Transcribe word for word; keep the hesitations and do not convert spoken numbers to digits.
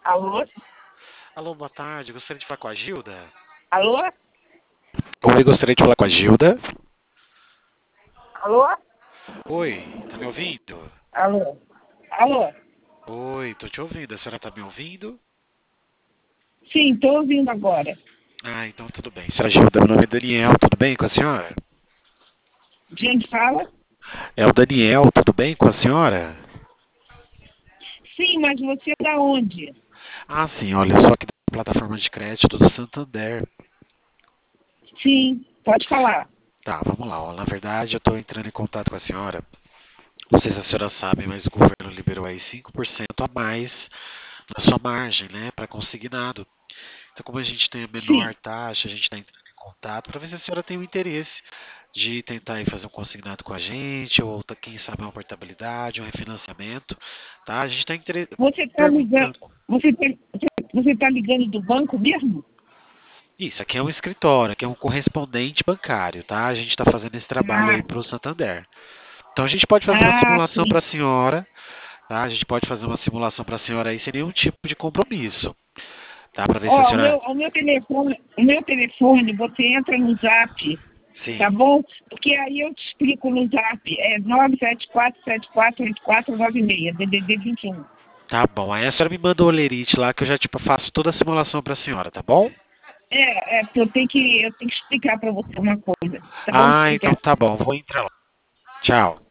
Alô? Alô, boa tarde. Gostaria de falar com a Gilda? Alô? Oi, gostaria de falar com a Gilda. Alô? Oi, tá me ouvindo? Alô? Alô? Oi, tô te ouvindo. A senhora tá me ouvindo? Sim, estou ouvindo agora. Ah, então tudo bem. Senhora Gilda, meu nome é Daniel, tudo bem com a senhora? Gente, fala? É o Daniel, tudo bem com a senhora? Sim, mas você é da onde? Ah, sim, olha, eu sou aqui da plataforma de crédito do Santander. Sim, pode falar. Tá, vamos lá. Ó. Na verdade, eu tô entrando em contato com a senhora. Não sei se a senhora sabe, mas o governo liberou aí cinco por cento a mais na sua margem, né, para consignado. Então, como a gente tem a menor Sim. taxa, a gente está entrando em contato para ver se a senhora tem o interesse de tentar aí fazer um consignado com a gente, ou tá- quem sabe uma portabilidade, um refinanciamento, tá? A gente está Você está ligando, perguntando. você tá, você tá ligando do banco mesmo? Isso, aqui é um escritório, aqui é um correspondente bancário, tá? A gente está fazendo esse trabalho Ah, aí para o Santander. Então, a gente pode fazer uma ah, simulação sim. para a senhora, tá? A gente pode fazer uma simulação para a senhora aí sem nenhum tipo de compromisso, tá? Para ver se a Ó, o meu, senhora. o meu telefone, o meu telefone, você entra no Zap, Sim. tá bom? Porque aí eu te explico no Zap, é nove sete quatro sete quatro oito quatro nove seis, D D D vinte e um. Tá bom. Aí a senhora me manda o olerite lá que eu já tipo faço toda a simulação para a senhora, tá bom? É, é, porque eu tenho que, eu tenho que explicar para você uma coisa, tá bom? Ah, então Explicar. tá bom. Vou entrar lá. Tchau.